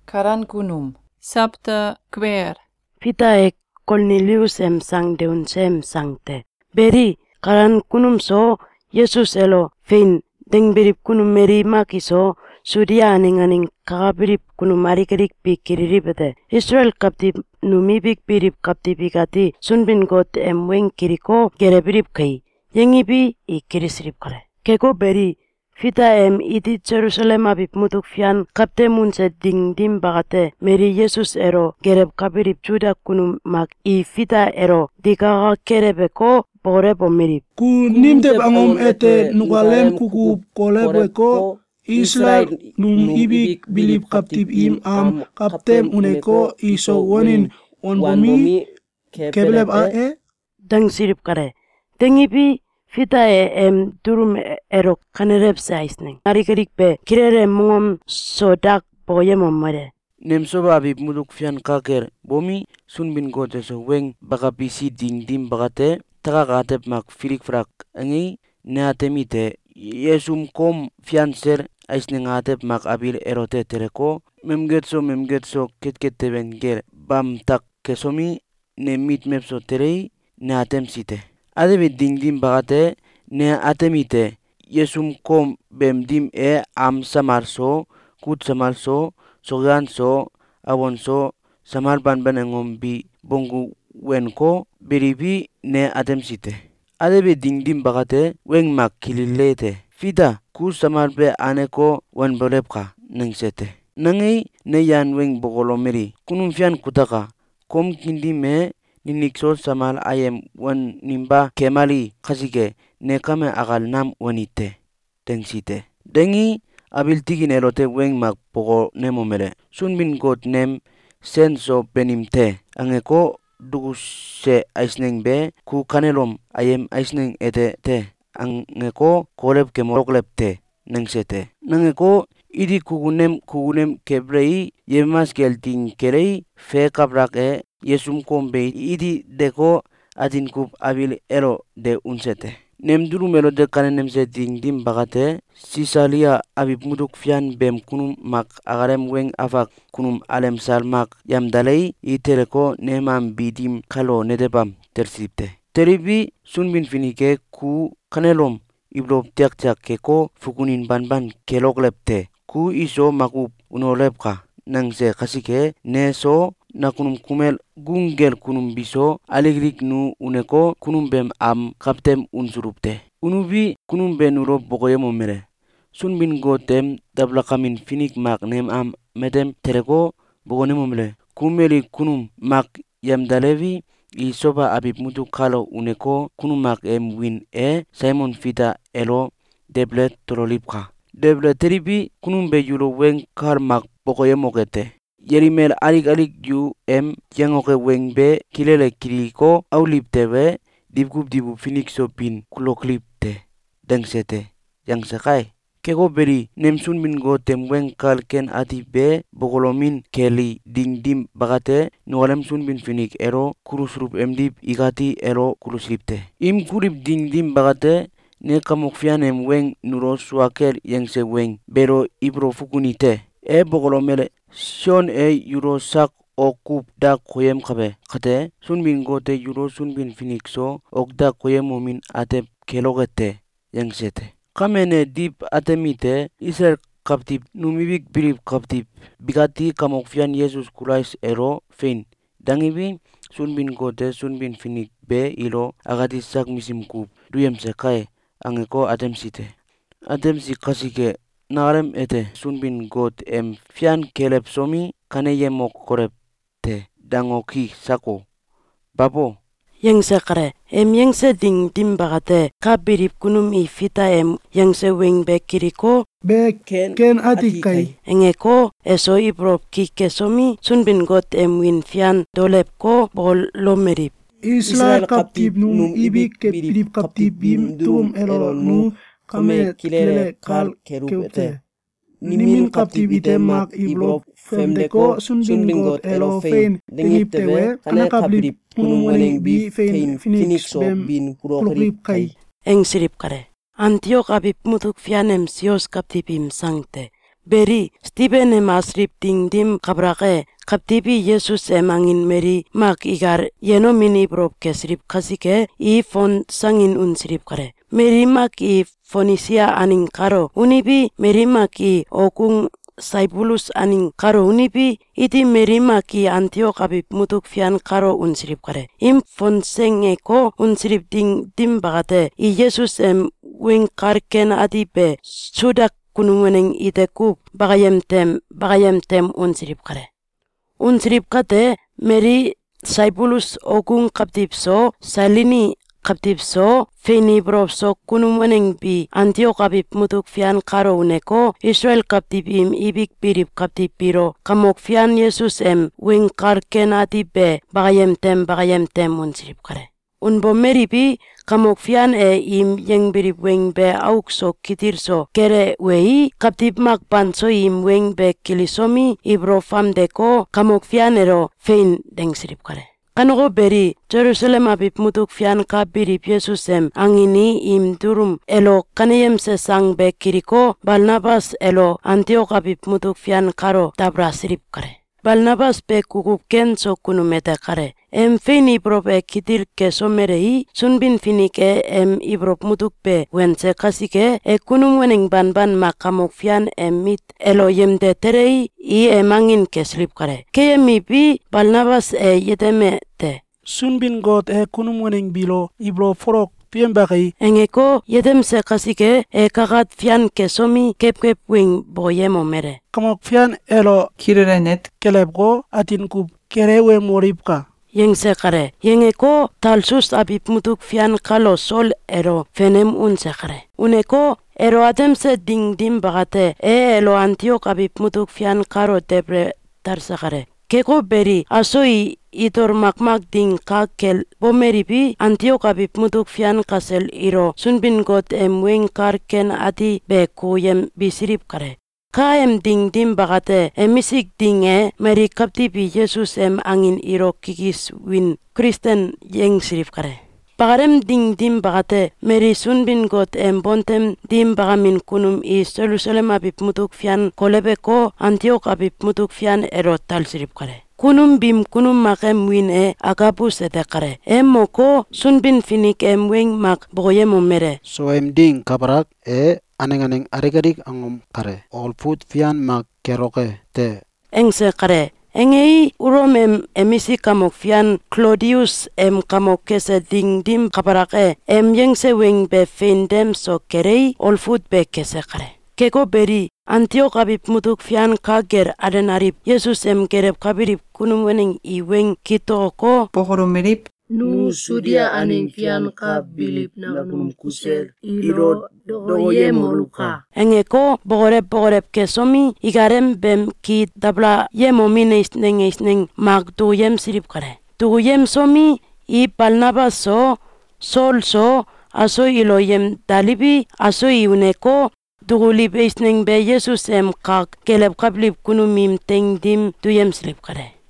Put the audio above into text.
Karan kunum. Sabta kver. Fita Cornelius sang sangte. Beri karan kunum so Yesus elo fein deng birip kunum meri maki so sudia aning kakabirip kunum arikerik pikiribete. Israel kaptip numi bik birip kaptip ikati sunbin got weng kiriko gere birip kai. Yengi bi ikirisirip kare. Keko beri Fita iti Jerusalem abip mutuk fian kapte munse ding dim bagate meri Yesus ero gereb kabirip juda kunum mak I fita ero dikaga kerebe ko bore bomirip. Ku nimtep angom ete nukalem kuku kolebe ko Israel num ibik bilip kaptip im am kaptem uneko iso wonin on bomi kebleb Dang sirip kare. Dengibi Fita durum ero kanerep saisning. Arikerik pe kirere mungom sodak boye momare. Nemsoba abib muduk fian kaker bomi sunbin gote so weng baka pisi ding dim bagate taka katep mak filik frak angi neatemite yesum kom fian ser aisne ngatep mak abil erote tereko memget so ket teben ger bam tak kesomi ne mit mepso terei neatem site. Adebe ding dim bagate ne atemite yesum kom bem dim am samarso kut samarso sogan so awon so samar ban engom bi bongu wenko beribi ne atem site. Adebe ding dim bagate weng mak kililete fida ku samar be aneko wan bolepka nengsete. Nangai ne yan weng bogolomeri kunum fian kutaka kom kindi me ninikso samal ayem wan nimba kemali kasike ne kame akal nam wanite tengsite. Dengi abil tigin elote weng mak pogo nemomere sunbin got nem senso benimte angeko duguse aisneng be ku kanelom ayem aisneng ete te angeko kolep kemoroklep te nengsete. Nangeko idi kugunem kebrei yemas gelting kerei fe kabrak yesum kombe idi deko adin kup abil elo de unsete. Nem duru melo de kanenem se ding dim bagate sisalia abib muduk fian bem kunum mak agarem weng afak kunum alem salmak yam dalei itereko nemam bidim kalo nedebam tersipte. Teribi sunbin finike ku kanelom iblo tiak keko fukunin banban keloklepte ku iso makup unolepka nangse kasike neso na kunum kumel gungel kunum biso aligrik nu uneko kunum bem am kaptem unsurupte. Unubi kunum be nuro bogoye momere. Sunbin gotem dablakamin finik mak nem am medem tereko bogone momere. Kumeli kunum mak yamdalevi isoba abib mutu kalo uneko kunum mak win Simon Fita elo deble tololipka. Deble teribi kunum be yulo weng kar mak bogoye mogete. Yerimel alik yu yangoke weng be kilele kiliko auliptewe dibgub dibu finik so pin kuloklipte dengsete yang sakai. Keko beri nemsun min go tem weng kal ken ati be bogolomin keli ding dim bagate nualem sun bin finik ero kurusrup emdip igati ero kuruslipte. Im kurip ding dim bagate ne kamuk fianem weng nuro suakel yang se weng bero ibro fukunite bogolomele Sion yuro sak okup da koyem kabe kate sunbin gote yuro sunbin finikso okda koyem momin ate kelogete yang sete. Kamene dip atemite Israel kaptip numibik birip kaptip bigati kamok fian Yesus Christ ero fein. Dangibi sunbin gote sunbin finik be ilo agati sak misim kup duyem sekai angeko atem site. Atem si kasike narem ete sunbin got fian kelep somi kane yemok korep te dangoki sako babo Yang sekare yang seding dim bagate kabirip kunum I fita yang se weng be kiriko be ken atikai engeko eso ibrop kike somi sunbin got win fian dolep ko bol lomerip. Israel kaptip num ibik kepilip kaptip bim turum elo nu kame kilele kal kerupete. Nimin kaptibite mak iblo femdeko sunbin got elo fein dengiptewe kana kablip kunum weneng bi fein Phoenix bem kuroklip kai. Eng sirip kare. Antiok abip mutuk fianem sios kaptipim sangte. beri Stephen asrip dim kabrake kaptipi Yesus angin meri mak igar yeno mini prop kesrip kasike I fon sangin unsrip kare. Meri mak I Fonisia aning karo unibi meri mak I okung Saipulus aning karo unibi iti meri mak I Antioch abip mutuk fian karo unsrip kare. Im fon sengeko unsrip dim bagate I Yesus wing karken adipe sudak kunungeneng itekup bagayem tem unsrip kare. Unsrip kate meri Saipulus okung kaptipso salini kaptipso feni bropso kunungeneng bi Antioch abip mutuk fian karo uneko Israel kaptipim ibik pirip kaptipiro kamok fian Yesus wing karken adipe bagayem tem unsrip kare. Unbo meri bi kamok fian im yang birip weng be aukso kitirso kere wei kaptip mak panso im weng be kilisomi ibro famdeko kamok fian ero fein deng sirip kare. Kanogo beri Jerusalem abip mutuk fian ka birip Yesusem angini im durum elo kaneyem se sang be kiriko Barnabas elo Antioch abip mutuk fian karo tabra sirip kare. Barnabas be kukup kenso kunumete kare. Fein ibrop kitir ke somerei sunbin finike ibrop mutuk be wense kasike kunum weneng ban makamok fian mit elo yemde terei I emangin ke slip kare. Ke bi Barnabas yedeme te. Sunbin God kunum weneng bilo ibro forok piembaki. Engeko yedem se kasike kagat fian ke somi kep wing boyemo mere. Kamok fian elo Kirenet kelebgo atin kup kerewe moripka. Yengse kare. Yengeko talsus abip mutuk fian kalo sol ero fenem unse kare. Uneko ero ademse dim bagate elo Antioch abip mutuk fian karo debre tarse kare. Keko beri asoi itor makmak ding kakel bomeri bi Antioch abip mutuk fian kasel iro sunbin God weng karken adi be kuyem bisirip kare. Kaem dim bagate emisik dinge meri kaptipi Yesus angin iro kikis win Kristen yeng sirip kare. Pagarem dim bagate meri sunbin God bontem dim bagamin kunum I Jerusalem abip mutuk fian kolebeko Antioch abip mutuk fian ero tal sirip kare. Kunum makem win agabus ete kare. Moko sunbin finik weng mak boyemo mere. So ding kabarak aneng arigarik angom kare. All food fian mak keroke te. Engse kare. Engei urom emisi kamok fian Claudius kamok kese dim kabarake yengse weng be feindem so kerei all food be kese kare. Keko beri Antioch abip mutuk fian kager adenarip Yesus kerep kabirip kunum weneng I weng kitoko Pohoromerip nu sudia aneng fian ka bilip na kunum kusel ilo doye moluka. Engeko bogorep kesomi igarem bem ki dabla yemomine isneng magdu yem sirip kare. Tu yem somi I Barnabas so sol so aso ilo yem dalibi aso uneko dugulip isneng be Yesus kak kelep kablip kunumim dim tuyem sirip kare.